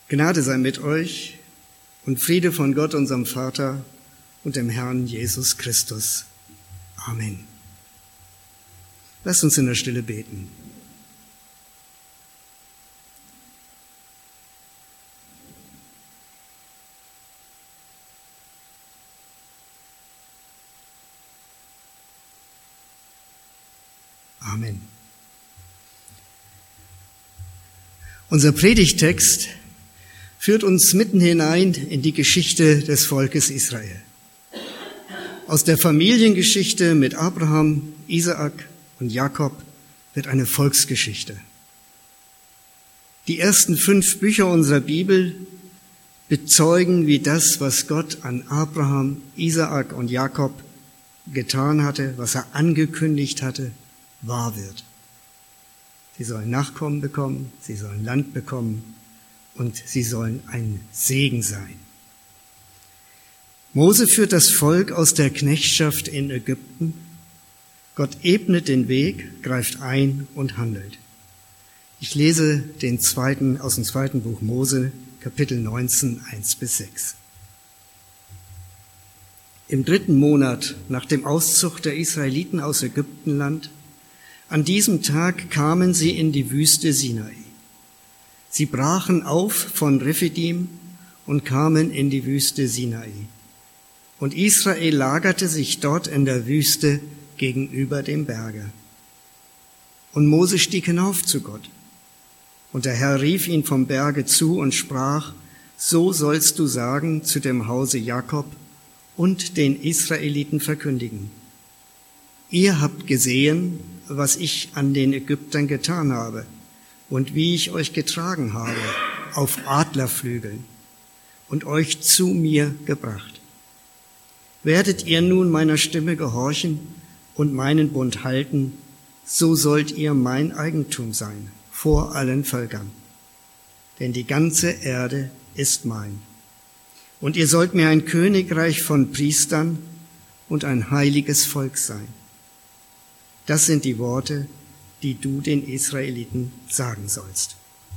Gnade sei mit euch und Friede von Gott, unserem Vater und dem Herrn Jesus Christus. Amen. Lasst uns in der Stille beten. Amen. Unser Predigttext führt uns mitten hinein in die Geschichte des Volkes Israel. Aus der Familiengeschichte mit Abraham, Isaak und Jakob wird eine Volksgeschichte. Die ersten 5 Bücher unserer Bibel bezeugen, wie das, was Gott an Abraham, Isaak und Jakob getan hatte, was er angekündigt hatte, wahr wird. Sie sollen Nachkommen bekommen, sie sollen Land bekommen und sie sollen ein Segen sein. Mose führt das Volk aus der Knechtschaft in Ägypten. Gott ebnet den Weg, greift ein und handelt. Ich lese aus dem 2. Buch Mose, Kapitel 19, 1-6. Im 3. Monat nach dem Auszug der Israeliten aus Ägyptenland, an diesem Tag kamen sie in die Wüste Sinai. Sie brachen auf von Rephidim und kamen in die Wüste Sinai. Und Israel lagerte sich dort in der Wüste gegenüber dem Berge. Und Mose stieg hinauf zu Gott. Und der Herr rief ihn vom Berge zu und sprach: So sollst du sagen zu dem Hause Jakob und den Israeliten verkündigen: Ihr habt gesehen, was ich an den Ägyptern getan habe und wie ich euch getragen habe auf Adlerflügeln und euch zu mir gebracht. Werdet ihr nun meiner Stimme gehorchen und meinen Bund halten, so sollt ihr mein Eigentum sein vor allen Völkern. Denn die ganze Erde ist mein. Und ihr sollt mir ein Königreich von Priestern und ein heiliges Volk sein. Das sind die Worte, die du den Israeliten sagen sollst.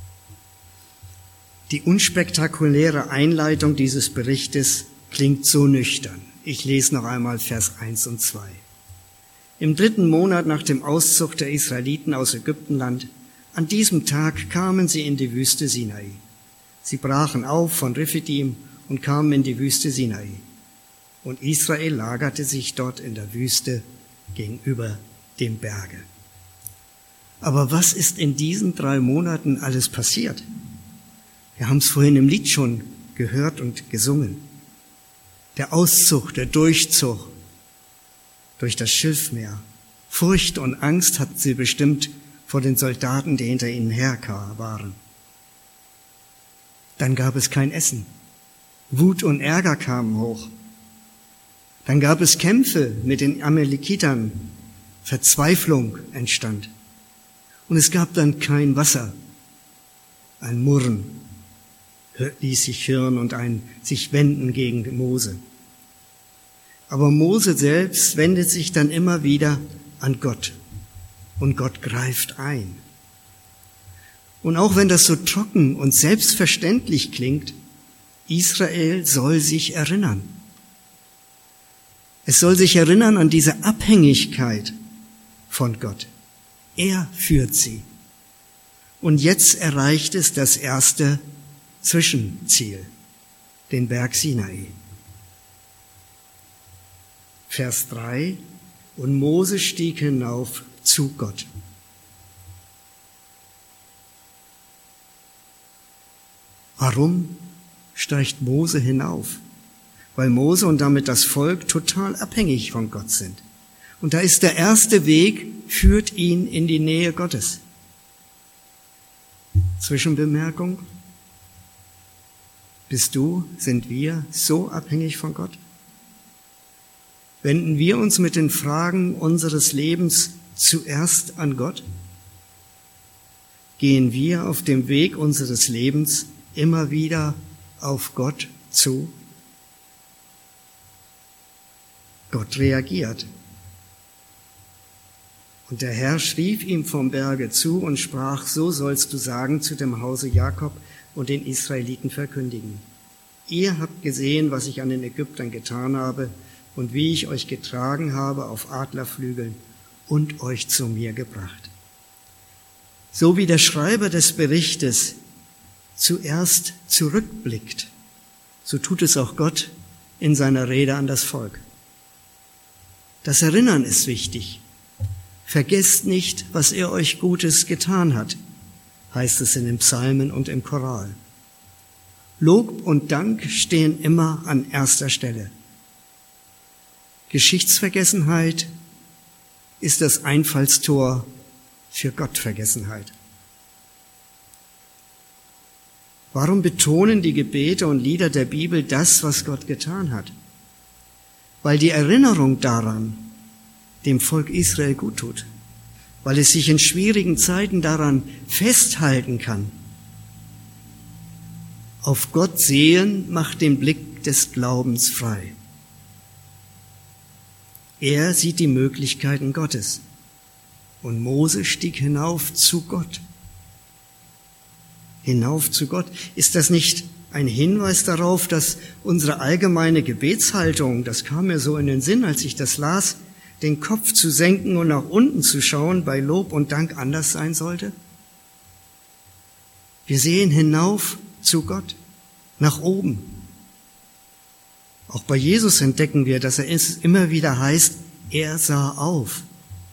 Die unspektakuläre Einleitung dieses Berichtes klingt so nüchtern. Ich lese noch einmal Vers 1 und 2. Im 3. Monat nach dem Auszug der Israeliten aus Ägyptenland, an diesem Tag kamen sie in die Wüste Sinai. Sie brachen auf von Rephidim und kamen in die Wüste Sinai. Und Israel lagerte sich dort in der Wüste gegenüber dem Berge. Aber was ist in diesen 3 Monaten alles passiert? Wir haben es vorhin im Lied schon gehört und gesungen. Der Auszug, der Durchzug durch das Schilfmeer. Furcht und Angst hatten sie bestimmt vor den Soldaten, die hinter ihnen her waren. Dann gab es kein Essen. Wut und Ärger kamen hoch. Dann gab es Kämpfe mit den Amalekitern. Verzweiflung entstand. Und es gab dann kein Wasser. Ein Murren ließ sich hören und ein sich wenden gegen Mose. Aber Mose selbst wendet sich dann immer wieder an Gott. Und Gott greift ein. Und auch wenn das so trocken und selbstverständlich klingt, Israel soll sich erinnern. Es soll sich erinnern an diese Abhängigkeit von Gott. Er führt sie. Und jetzt erreicht es das erste Zwischenziel, den Berg Sinai. Vers 3: Und Mose stieg hinauf zu Gott. Warum steigt Mose hinauf? Weil Mose und damit das Volk total abhängig von Gott sind. Und da ist der erste Weg, führt ihn in die Nähe Gottes. Zwischenbemerkung: sind wir so abhängig von Gott? Wenden wir uns mit den Fragen unseres Lebens zuerst an Gott? Gehen wir auf dem Weg unseres Lebens immer wieder auf Gott zu? Gott reagiert. Und der Herr schrieb ihm vom Berge zu und sprach: So sollst du sagen zu dem Hause Jakob und den Israeliten verkündigen: Ihr habt gesehen, was ich an den Ägyptern getan habe und wie ich euch getragen habe auf Adlerflügeln und euch zu mir gebracht. So wie der Schreiber des Berichtes zuerst zurückblickt, so tut es auch Gott in seiner Rede an das Volk. Das Erinnern ist wichtig. Vergesst nicht, was er euch Gutes getan hat, heißt es in den Psalmen und im Choral. Lob und Dank stehen immer an erster Stelle. Geschichtsvergessenheit ist das Einfallstor für Gottvergessenheit. Warum betonen die Gebete und Lieder der Bibel das, was Gott getan hat? Weil die Erinnerung daran dem Volk Israel gut tut, weil es sich in schwierigen Zeiten daran festhalten kann. Auf Gott sehen macht den Blick des Glaubens frei. Er sieht die Möglichkeiten Gottes. Und Mose stieg hinauf zu Gott. Hinauf zu Gott. Ist das nicht ein Hinweis darauf, dass unsere allgemeine Gebetshaltung, das kam mir so in den Sinn, als ich das las, den Kopf zu senken und nach unten zu schauen, bei Lob und Dank anders sein sollte? Wir sehen hinauf zu Gott, nach oben. Auch bei Jesus entdecken wir, dass es immer wieder heißt, er sah auf.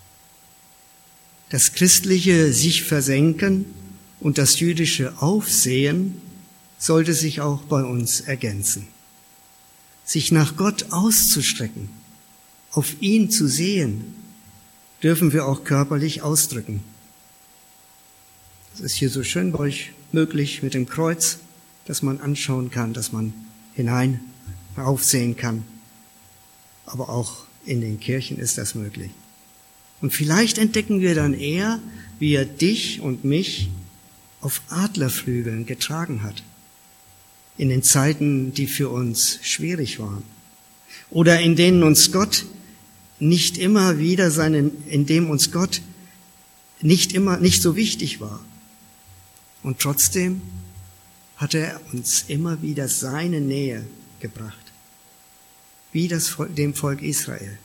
Das christliche sich versenken und das jüdische Aufsehen sollte sich auch bei uns ergänzen. Sich nach Gott auszustrecken, auf ihn zu sehen, dürfen wir auch körperlich ausdrücken. Das ist hier so schön bei euch möglich mit dem Kreuz, dass man anschauen kann, dass man hinein aufsehen kann. Aber auch in den Kirchen ist das möglich. Und vielleicht entdecken wir dann eher, wie er dich und mich auf Adlerflügeln getragen hat. In den Zeiten, die für uns schwierig waren. Oder in denen uns Gott nicht so wichtig war. Und trotzdem hat er uns immer wieder seine Nähe gebracht. Wie dem Volk Israel.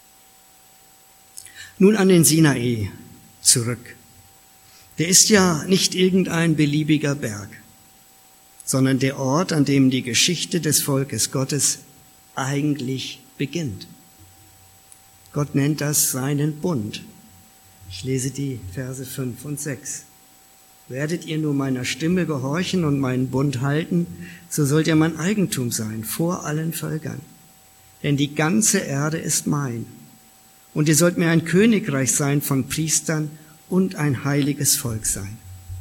Nun an den Sinai zurück. Der ist ja nicht irgendein beliebiger Berg, sondern der Ort, an dem die Geschichte des Volkes Gottes eigentlich beginnt. Gott nennt das seinen Bund. Ich lese die Verse 5 und 6. Werdet ihr nur meiner Stimme gehorchen und meinen Bund halten, so sollt ihr mein Eigentum sein vor allen Völkern. Denn die ganze Erde ist mein. Und ihr sollt mir ein Königreich sein von Priestern und ein heiliges Volk sein.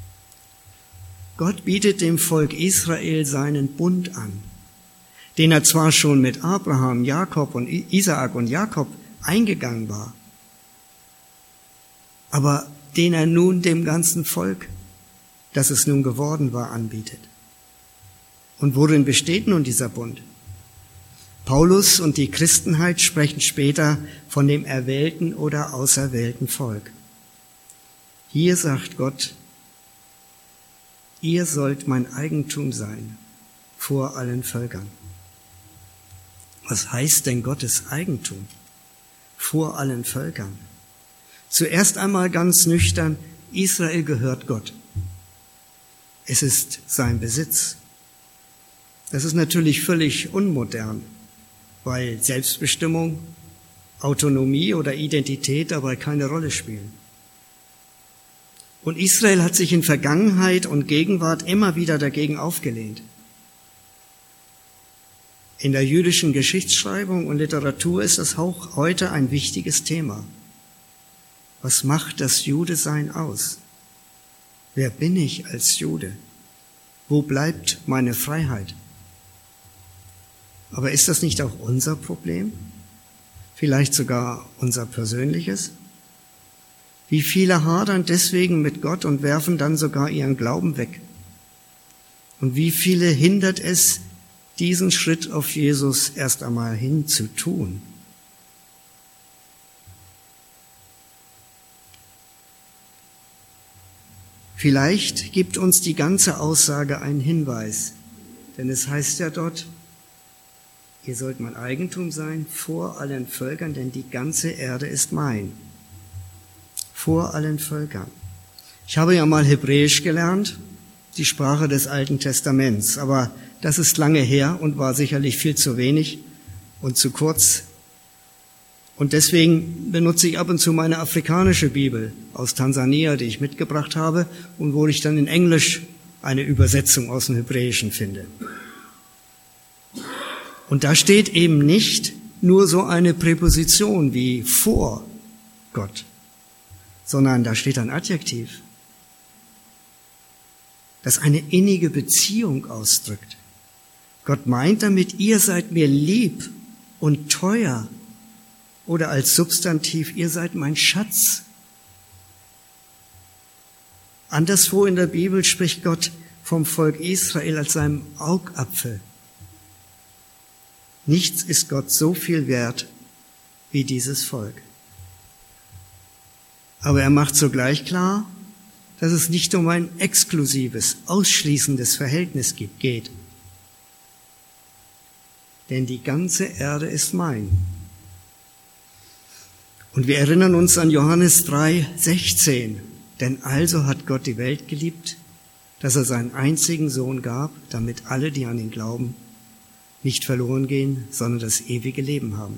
Gott bietet dem Volk Israel seinen Bund an, den er zwar schon mit Abraham, Jakob und Isaak und Jakob eingegangen war, aber den er nun dem ganzen Volk, das es nun geworden war, anbietet. Und worin besteht nun dieser Bund? Paulus und die Christenheit sprechen später von dem erwählten oder auserwählten Volk. Hier sagt Gott, ihr sollt mein Eigentum sein vor allen Völkern. Was heißt denn Gottes Eigentum vor allen Völkern? Zuerst einmal ganz nüchtern, Israel gehört Gott. Es ist sein Besitz. Das ist natürlich völlig unmodern, weil Selbstbestimmung, Autonomie oder Identität dabei keine Rolle spielen. Und Israel hat sich in Vergangenheit und Gegenwart immer wieder dagegen aufgelehnt. In der jüdischen Geschichtsschreibung und Literatur ist das auch heute ein wichtiges Thema. Was macht das Judesein aus? Wer bin ich als Jude? Wo bleibt meine Freiheit? Aber ist das nicht auch unser Problem? Vielleicht sogar unser persönliches? Wie viele hadern deswegen mit Gott und werfen dann sogar ihren Glauben weg? Und wie viele hindert es, diesen Schritt auf Jesus erst einmal hin zu tun? Vielleicht gibt uns die ganze Aussage einen Hinweis, denn es heißt ja dort, ihr sollt mein Eigentum sein vor allen Völkern, denn die ganze Erde ist mein. Vor allen Völkern. Ich habe ja mal Hebräisch gelernt, die Sprache des Alten Testaments, aber das ist lange her und war sicherlich viel zu wenig und zu kurz. Und deswegen benutze ich ab und zu meine afrikanische Bibel aus Tansania, die ich mitgebracht habe und wo ich dann in Englisch eine Übersetzung aus dem Hebräischen finde. Und da steht eben nicht nur so eine Präposition wie vor Gott, sondern da steht ein Adjektiv, das eine innige Beziehung ausdrückt. Gott meint damit, ihr seid mir lieb und teuer, oder als Substantiv, ihr seid mein Schatz. Anderswo in der Bibel spricht Gott vom Volk Israel als seinem Augapfel. Nichts ist Gott so viel wert wie dieses Volk. Aber er macht sogleich klar, dass es nicht um ein exklusives, ausschließendes Verhältnis geht. Denn die ganze Erde ist mein. Und wir erinnern uns an Johannes 3,16. Denn also hat Gott die Welt geliebt, dass er seinen einzigen Sohn gab, damit alle, die an ihn glauben, nicht verloren gehen, sondern das ewige Leben haben.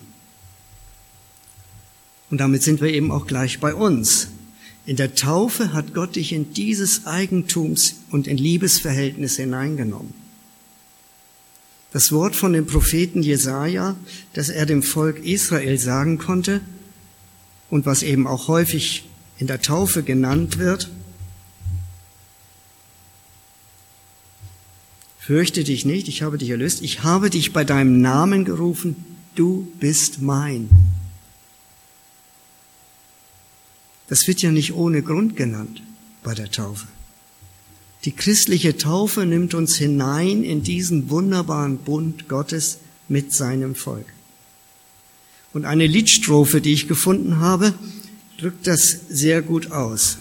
Und damit sind wir eben auch gleich bei uns. In der Taufe hat Gott dich in dieses Eigentums- und in Liebesverhältnis hineingenommen. Das Wort von dem Propheten Jesaja, das er dem Volk Israel sagen konnte und was eben auch häufig in der Taufe genannt wird: Fürchte dich nicht, ich habe dich erlöst, ich habe dich bei deinem Namen gerufen, du bist mein. Das wird ja nicht ohne Grund genannt bei der Taufe. Die christliche Taufe nimmt uns hinein in diesen wunderbaren Bund Gottes mit seinem Volk. Und eine Liedstrophe, die ich gefunden habe, drückt das sehr gut aus.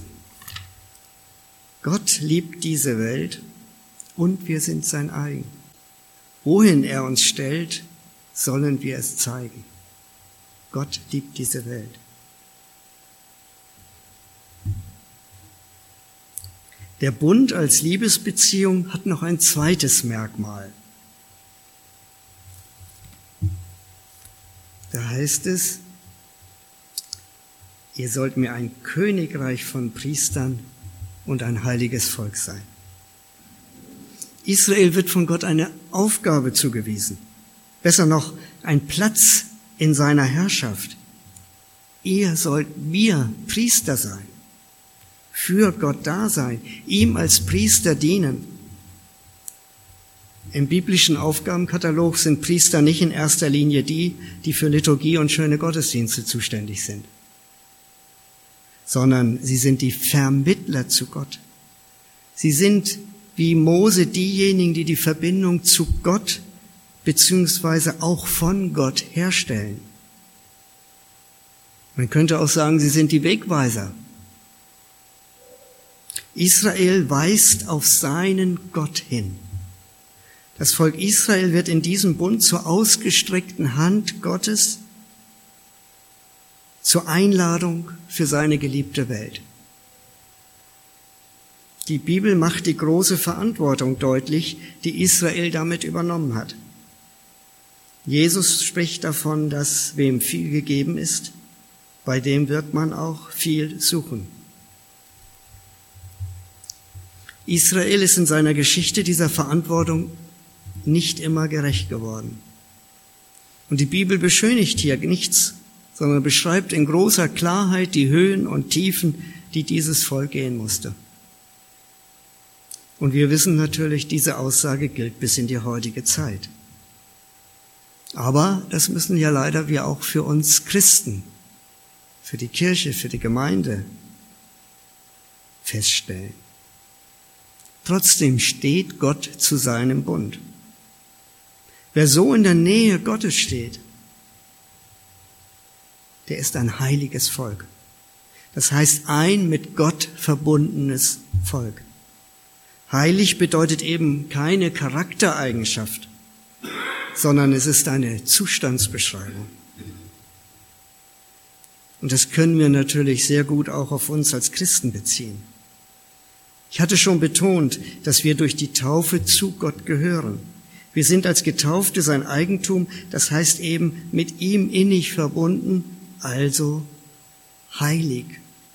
Gott liebt diese Welt und wir sind sein eigen. Wohin er uns stellt, sollen wir es zeigen. Gott liebt diese Welt. Der Bund als Liebesbeziehung hat noch ein zweites Merkmal. Da heißt es, ihr sollt mir ein Königreich von Priestern und ein heiliges Volk sein. Israel wird von Gott eine Aufgabe zugewiesen. Besser noch, ein Platz in seiner Herrschaft. Ihr sollt mir Priester sein, für Gott da sein, ihm als Priester dienen. Im biblischen Aufgabenkatalog sind Priester nicht in erster Linie die für Liturgie und schöne Gottesdienste zuständig sind, sondern sie sind die Vermittler zu Gott. Sie sind wie Mose diejenigen, die die Verbindung zu Gott beziehungsweise auch von Gott herstellen. Man könnte auch sagen, sie sind die Wegweiser. Israel weist auf seinen Gott hin. Das Volk Israel wird in diesem Bund zur ausgestreckten Hand Gottes, zur Einladung für seine geliebte Welt. Die Bibel macht die große Verantwortung deutlich, die Israel damit übernommen hat. Jesus spricht davon, dass wem viel gegeben ist, bei dem wird man auch viel suchen. Israel ist in seiner Geschichte dieser Verantwortung nicht immer gerecht geworden. Und die Bibel beschönigt hier nichts, sondern beschreibt in großer Klarheit die Höhen und Tiefen, die dieses Volk gehen musste. Und wir wissen natürlich, diese Aussage gilt bis in die heutige Zeit. Aber das müssen ja leider wir auch für uns Christen, für die Kirche, für die Gemeinde feststellen. Trotzdem steht Gott zu seinem Bund. Wer so in der Nähe Gottes steht, der ist ein heiliges Volk. Das heißt ein mit Gott verbundenes Volk. Heilig bedeutet eben keine Charaktereigenschaft, sondern es ist eine Zustandsbeschreibung. Und das können wir natürlich sehr gut auch auf uns als Christen beziehen. Ich hatte schon betont, dass wir durch die Taufe zu Gott gehören. Wir sind als Getaufte sein Eigentum, das heißt eben mit ihm innig verbunden, also heilig.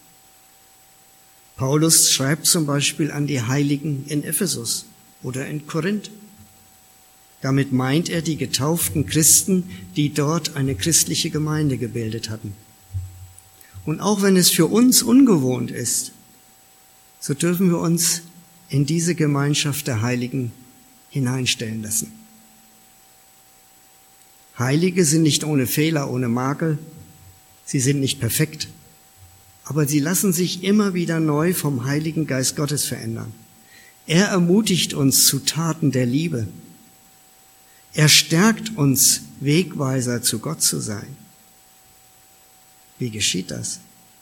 Paulus schreibt zum Beispiel an die Heiligen in Ephesus oder in Korinth. Damit meint er die getauften Christen, die dort eine christliche Gemeinde gebildet hatten. Und auch wenn es für uns ungewohnt ist, so dürfen wir uns in diese Gemeinschaft der Heiligen hineinstellen lassen. Heilige sind nicht ohne Fehler, ohne Makel, sie sind nicht perfekt, aber sie lassen sich immer wieder neu vom Heiligen Geist Gottes verändern. Er ermutigt uns zu Taten der Liebe. Er stärkt uns, Wegweiser zu Gott zu sein. Wie geschieht das?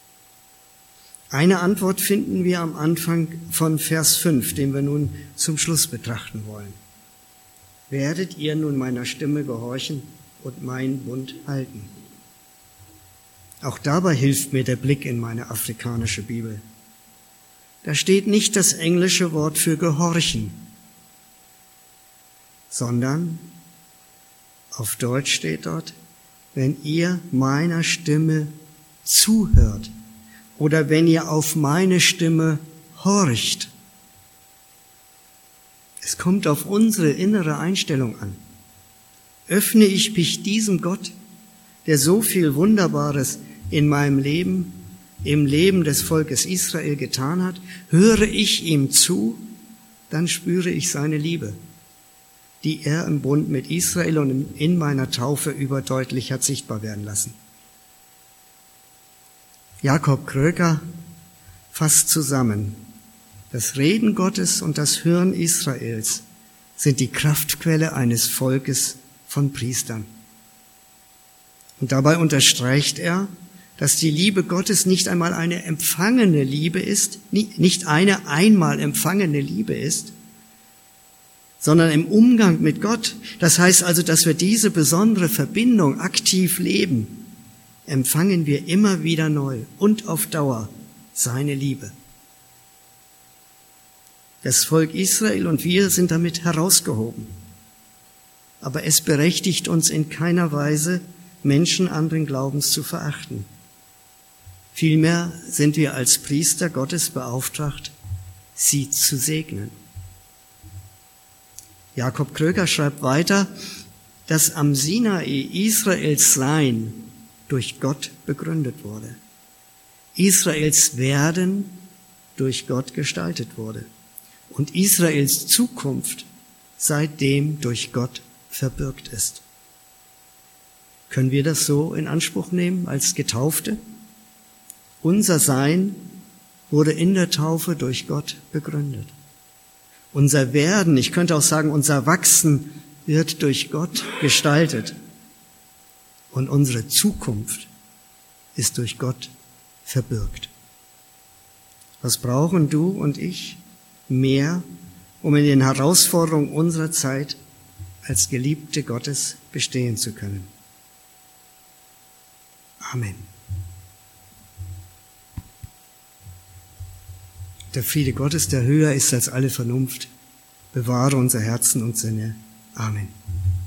Eine Antwort finden wir am Anfang von Vers 5, den wir nun zum Schluss betrachten wollen. Werdet ihr nun meiner Stimme gehorchen und meinen Bund halten? Auch dabei hilft mir der Blick in meine afrikanische Bibel. Da steht nicht das englische Wort für gehorchen, sondern auf Deutsch steht dort, wenn ihr meiner Stimme zuhört oder wenn ihr auf meine Stimme horcht. Es kommt auf unsere innere Einstellung an. Öffne ich mich diesem Gott, der so viel Wunderbares in meinem Leben, im Leben des Volkes Israel getan hat, höre ich ihm zu, dann spüre ich seine Liebe, die er im Bund mit Israel und in meiner Taufe überdeutlich hat sichtbar werden lassen. Jakob Kröker fasst zusammen, das Reden Gottes und das Hören Israels sind die Kraftquelle eines Volkes von Priestern. Und dabei unterstreicht er, dass die Liebe Gottes nicht einmal eine empfangene Liebe ist, nicht eine einmal empfangene Liebe ist, sondern im Umgang mit Gott. Das heißt also, dass wir diese besondere Verbindung aktiv leben, empfangen wir immer wieder neu und auf Dauer seine Liebe. Das Volk Israel und wir sind damit herausgehoben. Aber es berechtigt uns in keiner Weise, Menschen anderen Glaubens zu verachten. Vielmehr sind wir als Priester Gottes beauftragt, sie zu segnen. Jakob Kröker schreibt weiter, dass am Sinai Israels Sein durch Gott begründet wurde. Israels Werden durch Gott gestaltet wurde. Und Israels Zukunft seitdem durch Gott verbürgt ist. Können wir das so in Anspruch nehmen als Getaufte? Unser Sein wurde in der Taufe durch Gott begründet. Unser Werden, ich könnte auch sagen, unser Wachsen wird durch Gott gestaltet. Und unsere Zukunft ist durch Gott verbürgt. Was brauchen du und ich mehr, um in den Herausforderungen unserer Zeit als Geliebte Gottes bestehen zu können? Amen. Der Friede Gottes, der höher ist als alle Vernunft, bewahre unser Herzen und Sinne. Amen.